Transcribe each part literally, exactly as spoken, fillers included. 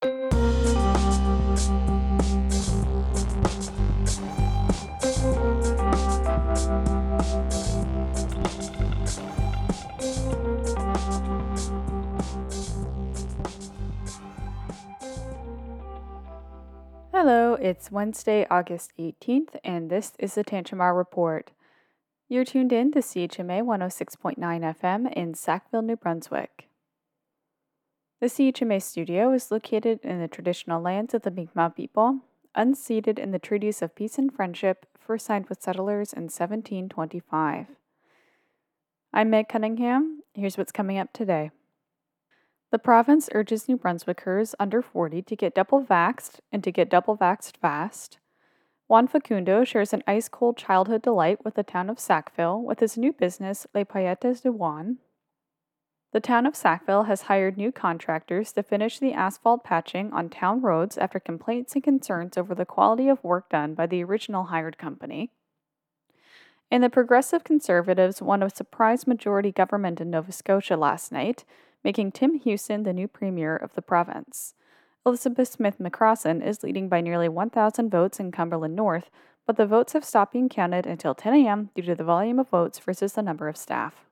Hello, it's Wednesday, August eighteenth, and this is the Tantramar Report. You're tuned in to C H M A one oh six point nine F M in Sackville, New Brunswick. The C H M A studio is located in the traditional lands of the Mi'kmaq people, unceded in the Treaties of Peace and Friendship first signed with settlers in seventeen twenty-five. I'm Meg Cunningham. Here's what's coming up today. The province urges New Brunswickers under forty to get double vaxxed and to get double vaxxed fast. Juan Facundo shares an ice-cold childhood delight with the town of Sackville with his new business, Les Paillettes de Juan. The town of Sackville has hired new contractors to finish the asphalt patching on town roads after complaints and concerns over the quality of work done by the original hired company. And the Progressive Conservatives won a surprise majority government in Nova Scotia last night, making Tim Houston the new premier of the province. Elizabeth Smith McCrossan is leading by nearly one thousand votes in Cumberland North, but the votes have stopped being counted until ten a.m. due to the volume of votes versus the number of staff.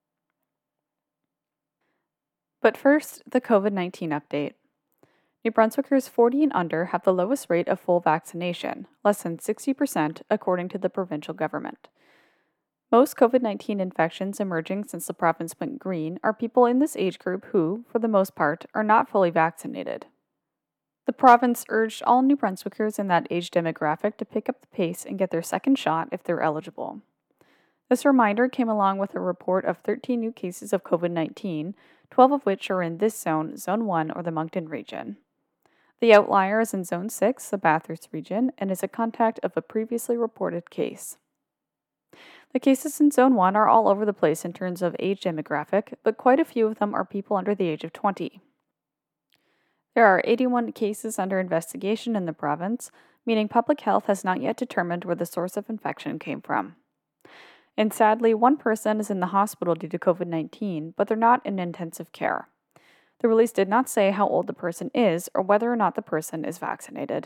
But first, the COVID nineteen update. New Brunswickers forty and under have the lowest rate of full vaccination, less than sixty percent, according to the provincial government. Most COVID nineteen infections emerging since the province went green are people in this age group who, for the most part, are not fully vaccinated. The province urged all New Brunswickers in that age demographic to pick up the pace and get their second shot if they're eligible. This reminder came along with a report of thirteen new cases of COVID nineteen, twelve of which are in this zone, Zone one, or the Moncton region. The outlier is in Zone six, the Bathurst region, and is a contact of a previously reported case. The cases in Zone one are all over the place in terms of age demographic, but quite a few of them are people under the age of twenty. There are eighty-one cases under investigation in the province, meaning public health has not yet determined where the source of infection came from. And sadly, one person is in the hospital due to COVID nineteen, but they're not in intensive care. The release did not say how old the person is or whether or not the person is vaccinated.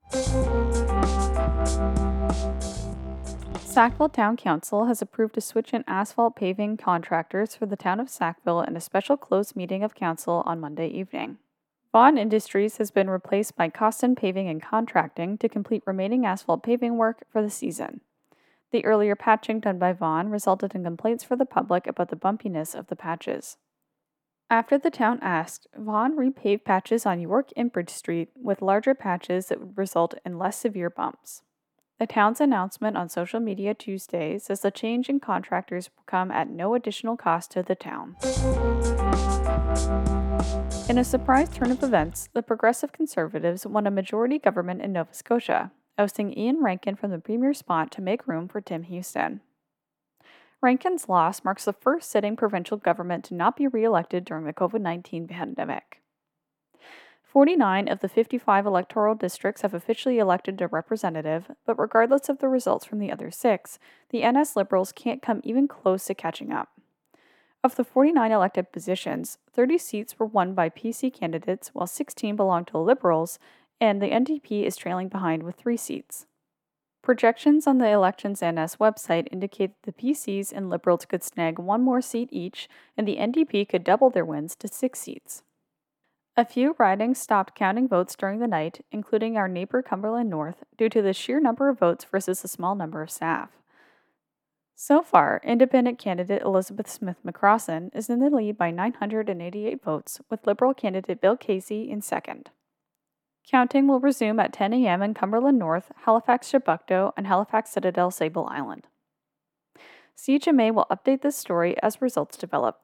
Sackville Town Council has approved to switch in asphalt paving contractors for the town of Sackville in a special closed meeting of council on Monday evening. Vaughan Industries has been replaced by Costin Paving and Contracting to complete remaining asphalt paving work for the season. The earlier patching done by Vaughan resulted in complaints for the public about the bumpiness of the patches. After the town asked, Vaughan repaved patches on York Impridge Street with larger patches that would result in less severe bumps. The town's announcement on social media Tuesday says the change in contractors will come at no additional cost to the town. In a surprise turn of events, the Progressive Conservatives won a majority government in Nova Scotia, ousting Ian Rankin from the premier spot to make room for Tim Houston. Rankin's loss marks the first sitting provincial government to not be re-elected during the COVID nineteen pandemic. forty-nine of the fifty-five electoral districts have officially elected a representative, but regardless of the results from the other six, the N S Liberals can't come even close to catching up. Of the forty-nine elected positions, thirty seats were won by P C candidates, while sixteen belong to Liberals, and the N D P is trailing behind with three seats. Projections on the Elections N S website indicate that the P Cs and Liberals could snag one more seat each, and the N D P could double their wins to six seats. A few ridings stopped counting votes during the night, including our neighbor Cumberland North, due to the sheer number of votes versus the small number of staff. So far, independent candidate Elizabeth Smith McCrossan is in the lead by nine hundred eighty-eight votes, with Liberal candidate Bill Casey in second. Counting will resume at ten a.m. in Cumberland North, Halifax Chebucto, and Halifax Citadel Sable Island. C H M A will update this story as results develop.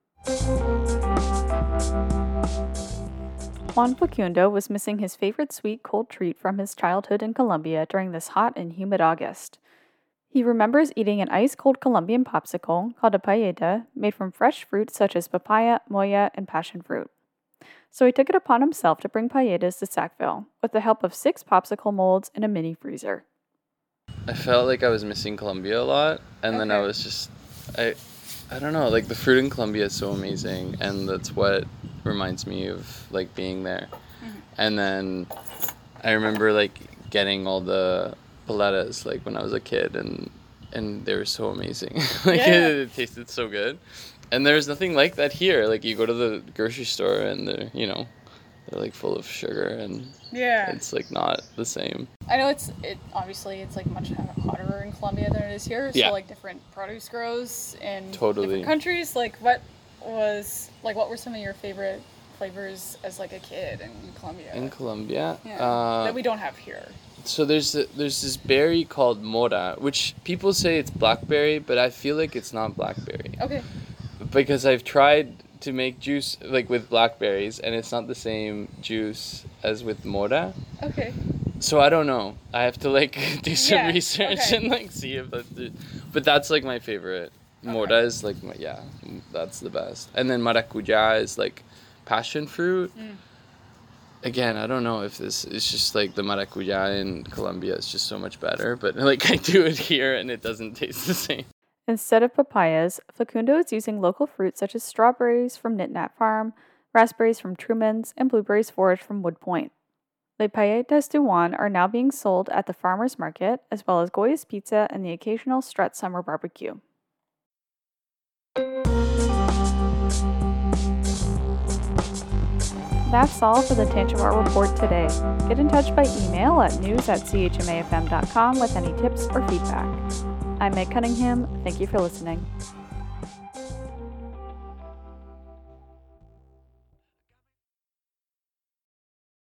Juan Facundo was missing his favorite sweet cold treat from his childhood in Colombia during this hot and humid August. He remembers eating an ice-cold Colombian popsicle called a paelleta made from fresh fruits such as papaya, moya, and passion fruit. So he took it upon himself to bring paelletas to Sackville with the help of six popsicle molds and a mini freezer. I felt like I was missing Colombia a lot, and okay. then I was just, I, I don't know, like the fruit in Colombia is so amazing, and that's what reminds me of like being there. Mm-hmm. And then I remember like getting all the paletas like when I was a kid, and and they were so amazing. Like Yeah. it, it tasted so good. And there's nothing like that here. Like you go to the grocery store and they're, you know, they're like full of sugar, and Yeah. it's like not the same. I know it's it obviously it's like much hotter in Colombia than it is here. So Yeah. like different produce grows in Totally. different countries. Like what was like what were some of your favorite flavors as like a kid in Colombia? In Colombia, yeah. uh, that we don't have here. so there's a, there's this berry called mora, which people say it's blackberry, but I feel like it's not blackberry. Okay. Because I've tried to make juice like with blackberries, and it's not the same juice as with mora. Okay. So I don't know. I have to like do some Yeah, research okay. and like see if that's the, but that's like my favorite. Mora Okay. is like my, yeah, that's the best. And then maracuja is like passion fruit. Mm. Again, I don't know if this is just like the maracuja in Colombia is just so much better, but like I do it here and it doesn't taste the same. Instead of papayas, Facundo is using local fruits such as strawberries from Knit Nat Farm, raspberries from Truman's, and blueberries foraged from Wood Point. Les Paillettes du Juan are now being sold at the farmer's market, as well as Goya's Pizza and the occasional Strut Summer Barbecue. That's all for the Tangent Report today. Get in touch by email at news at c h m a f m dot com with any tips or feedback. I'm Meg Cunningham. Thank you for listening.